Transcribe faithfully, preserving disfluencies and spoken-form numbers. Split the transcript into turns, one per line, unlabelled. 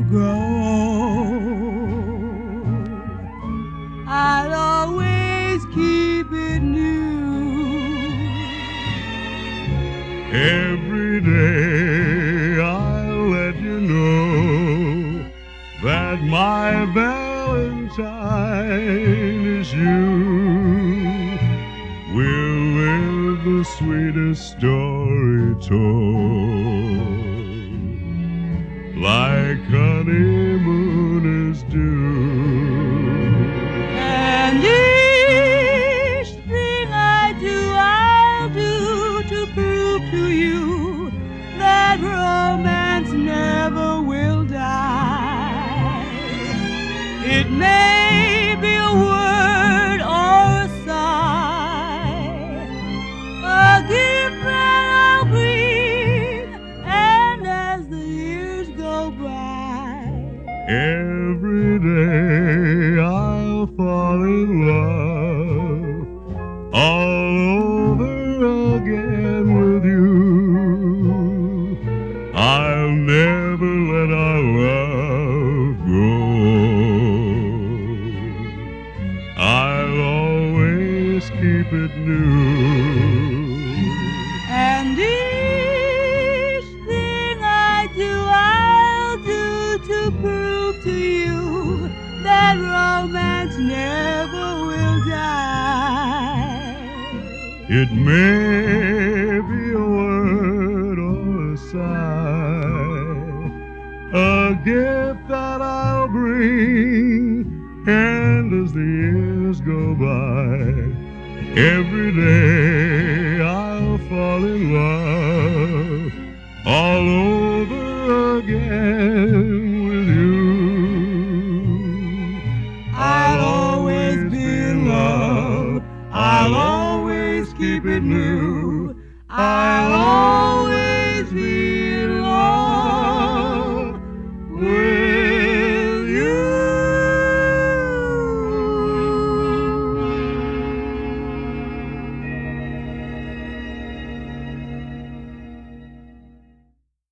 grow. I'll always keep it new.
Every day I'll let you know that my Valentine is you. We'll live the sweetest story told, like honeymooners do.
And each thing I do, I'll do to prove to you that romance never will die. It may be a word or a sigh, a gift that I'll bring, and as the years go by,
Every day I'll fall in love all over again with you. I'll never let our love go. I'll always keep it new.
and each thing I do, I'll do to prove to you that romance never will die.
It may be a word or a sigh, a gift that I'll bring, and as the years go by, every day I'll fall in love all over again